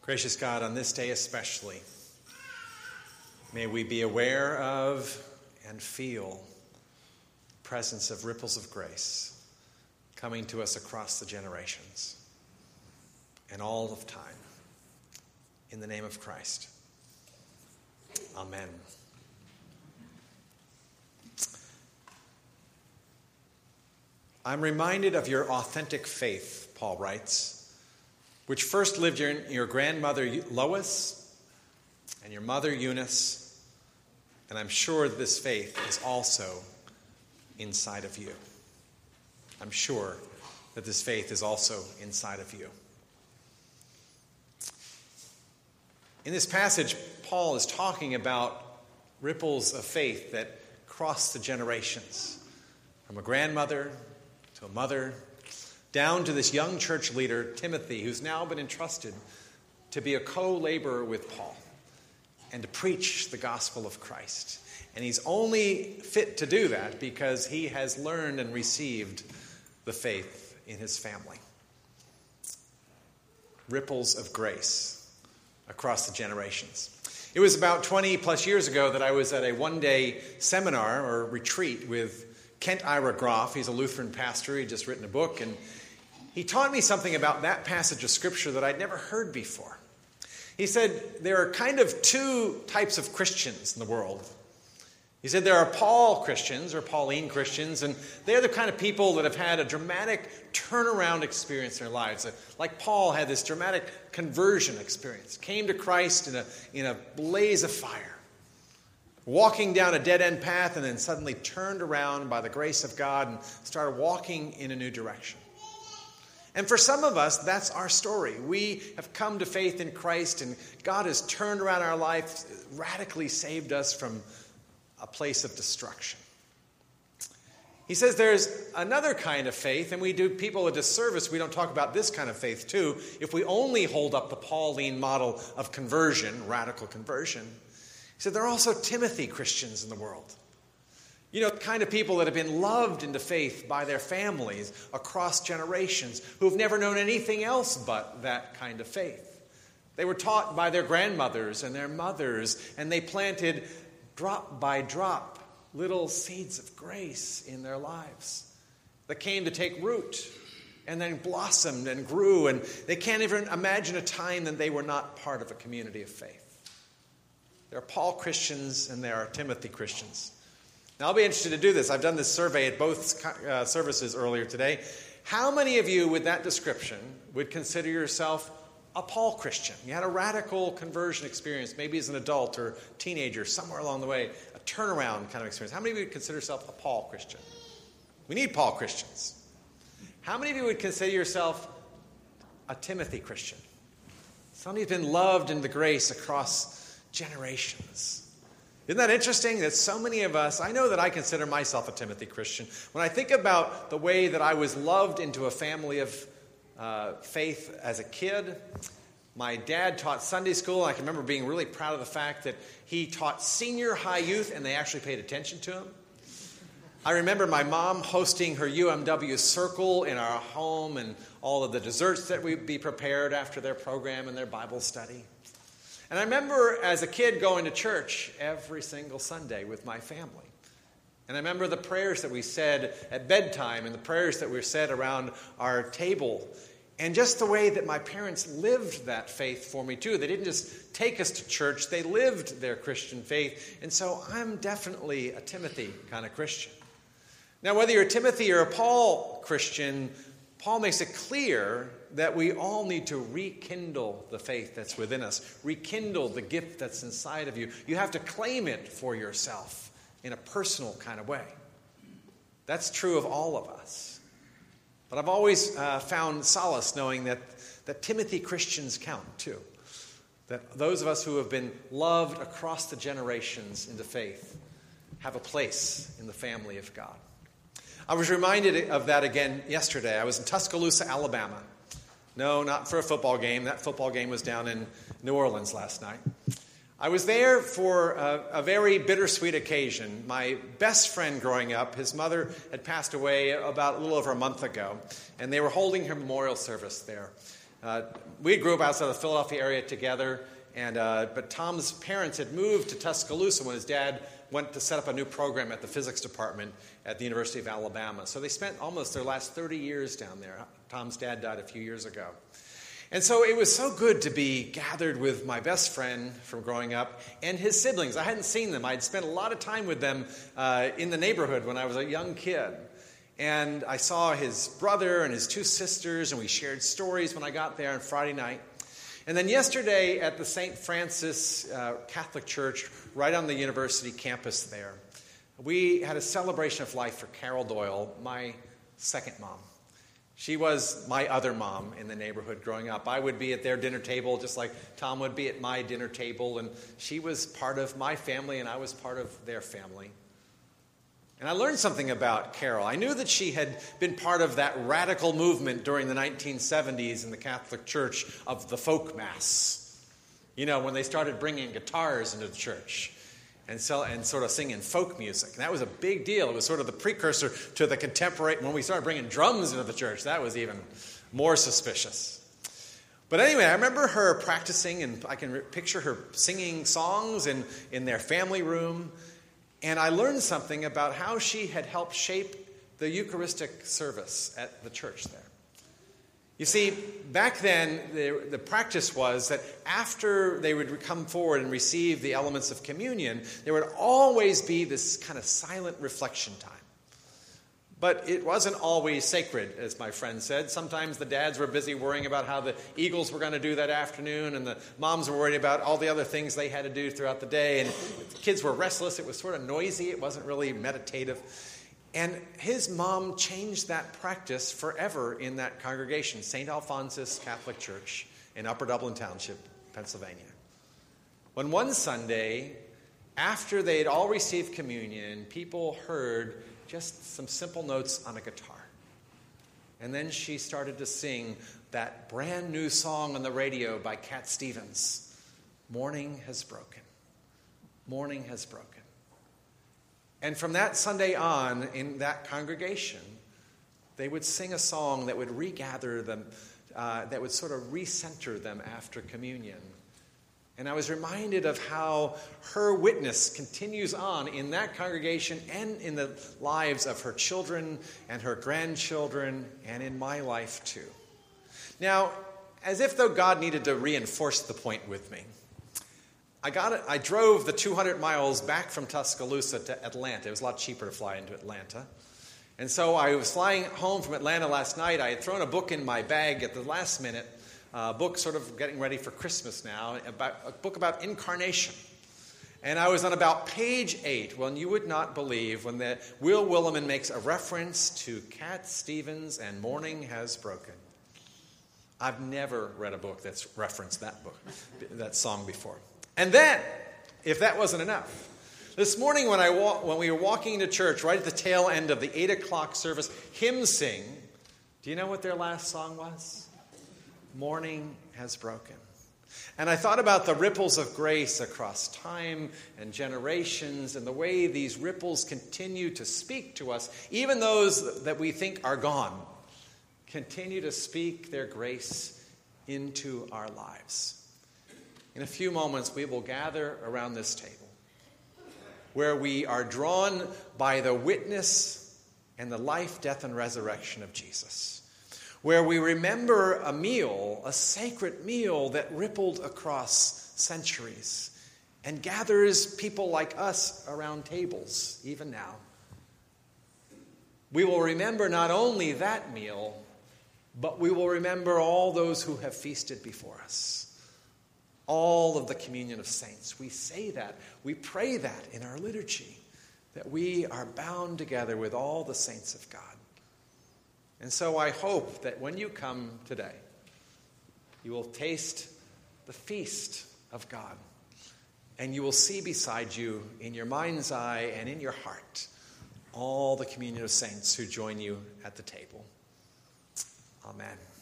Gracious God, on this day especially, may we be aware of and feel the presence of ripples of grace coming to us across the generations and all of time. In the name of Christ. Amen. I'm reminded of your authentic faith, Paul writes, which first lived in your grandmother Lois and your mother Eunice, and I'm sure that this faith is also inside of you. I'm sure that this faith is also inside of you. In this passage, Paul is talking about ripples of faith that cross the generations, from a grandmother to a mother, down to this young church leader, Timothy, who's now been entrusted to be a co-laborer with Paul and to preach the gospel of Christ. And he's only fit to do that because he has learned and received the faith in his family. Ripples of grace across the generations. It was about 20 plus years ago that I was at a one-day seminar or retreat with Kent Ira Groff. He's a Lutheran pastor. He'd just written a book, and he taught me something about that passage of Scripture that I'd never heard before. He said there are kind of two types of Christians in the world. He said there are Paul Christians or Pauline Christians, and they're the kind of people that have had a dramatic turnaround experience in their lives. Like Paul had this dramatic conversion experience, came to Christ in a blaze of fire, walking down a dead-end path, and then suddenly turned around by the grace of God and started walking in a new direction. And for some of us, that's our story. We have come to faith in Christ, and God has turned around our life, radically saved us from a place of destruction. He says there's another kind of faith, and we do people a disservice. We don't talk about this kind of faith too if we only hold up the Pauline model of conversion, radical conversion. He said there are also Timothy Christians in the world. You know, the kind of people that have been loved into faith by their families across generations, who have never known anything else but that kind of faith. They were taught by their grandmothers and their mothers, and they planted drop by drop little seeds of grace in their lives that came to take root and then blossomed and grew, and they can't even imagine a time that they were not part of a community of faith. There are Paul Christians and there are Timothy Christians. Now, I'll be interested to do this. I've done this survey at both services earlier today. How many of you with that description would consider yourself a Paul Christian? You had a radical conversion experience, maybe as an adult or teenager, somewhere along the way, a turnaround kind of experience. How many of you would consider yourself a Paul Christian? We need Paul Christians. How many of you would consider yourself a Timothy Christian? Somebody who's been loved in the grace across generations. Isn't that interesting that so many of us, I know that I consider myself a Timothy Christian. When I think about the way that I was loved into a family of faith as a kid, my dad taught Sunday school, and I can remember being really proud of the fact that he taught senior high youth, and they actually paid attention to him. I remember my mom hosting her UMW circle in our home and all of the desserts that would be prepared after their program and their Bible study. And I remember as a kid going to church every single Sunday with my family. And I remember the prayers that we said at bedtime and the prayers that were said around our table. And just the way that my parents lived that faith for me too. They didn't just take us to church, they lived their Christian faith. And so I'm definitely a Timothy kind of Christian. Now, whether you're a Timothy or a Paul Christian, Paul makes it clear that we all need to rekindle the faith that's within us, rekindle the gift that's inside of you. You have to claim it for yourself in a personal kind of way. That's true of all of us. But I've always found solace knowing that Timothy Christians count too. That those of us who have been loved across the generations into faith have a place in the family of God. I was reminded of that again yesterday. I was in Tuscaloosa, Alabama. No, not for a football game. That football game was down in New Orleans last night. I was there for a very bittersweet occasion. My best friend growing up, his mother had passed away about a little over a month ago, and they were holding her memorial service there. We grew up outside the Philadelphia area together, but Tom's parents had moved to Tuscaloosa when his dad went to set up a new program at the physics department at the University of Alabama. So they spent almost their last 30 years down there. Tom's dad died a few years ago. And so it was so good to be gathered with my best friend from growing up and his siblings. I hadn't seen them. I'd spent a lot of time with them in the neighborhood when I was a young kid. And I saw his brother and his two sisters, and we shared stories when I got there on Friday night. And then yesterday at the St. Francis Catholic Church, right on the university campus there, we had a celebration of life for Carol Doyle, my second mom. She was my other mom in the neighborhood growing up. I would be at their dinner table just like Tom would be at my dinner table, and she was part of my family and I was part of their family. And I learned something about Carol. I knew that she had been part of that radical movement during the 1970s in the Catholic Church of the folk mass. You know, when they started bringing guitars into the church and sort of singing folk music. And that was a big deal. It was sort of the precursor to the contemporary. When we started bringing drums into the church, that was even more suspicious. But anyway, I remember her practicing, and I can picture her singing songs in their family room. And I learned something about how she had helped shape the Eucharistic service at the church there. You see, back then, the practice was that after they would come forward and receive the elements of communion, there would always be this kind of silent reflection time. But it wasn't always sacred, as my friend said. Sometimes the dads were busy worrying about how the Eagles were going to do that afternoon, and the moms were worried about all the other things they had to do throughout the day, and the kids were restless. It was sort of noisy. It wasn't really meditative. And his mom changed that practice forever in that congregation, St. Alphonsus Catholic Church in Upper Dublin Township, Pennsylvania. When one Sunday, after they had all received communion, people heard just some simple notes on a guitar. And then she started to sing that brand new song on the radio by Cat Stevens, Morning Has Broken. Morning Has Broken. And from that Sunday on, in that congregation, they would sing a song that would regather them, that would sort of recenter them after communion. And I was reminded of how her witness continues on in that congregation and in the lives of her children and her grandchildren and in my life too. Now, as if though God needed to reinforce the point with me, I drove the 200 miles back from Tuscaloosa to Atlanta. It was a lot cheaper to fly into Atlanta. And so I was flying home from Atlanta last night. I had thrown a book in my bag at the last minute, a book sort of getting ready for Christmas now, a book about incarnation. And I was on about page 8 when you would not believe when Will Willimon makes a reference to Cat Stevens and Morning Has Broken. I've never read a book that's referenced that song before. And then, if that wasn't enough, this morning when we were walking into church, right at the tail end of the 8 o'clock service, hymn sing, do you know what their last song was? Morning Has Broken. And I thought about the ripples of grace across time and generations and the way these ripples continue to speak to us, even those that we think are gone, continue to speak their grace into our lives. In a few moments, we will gather around this table where we are drawn by the witness and the life, death, and resurrection of Jesus, where we remember a meal, a sacred meal that rippled across centuries and gathers people like us around tables, even now. We will remember not only that meal, but we will remember all those who have feasted before us. All of the communion of saints. We say that, we pray that in our liturgy, that we are bound together with all the saints of God. And so I hope that when you come today, you will taste the feast of God, and you will see beside you, in your mind's eye and in your heart, all the communion of saints who join you at the table. Amen.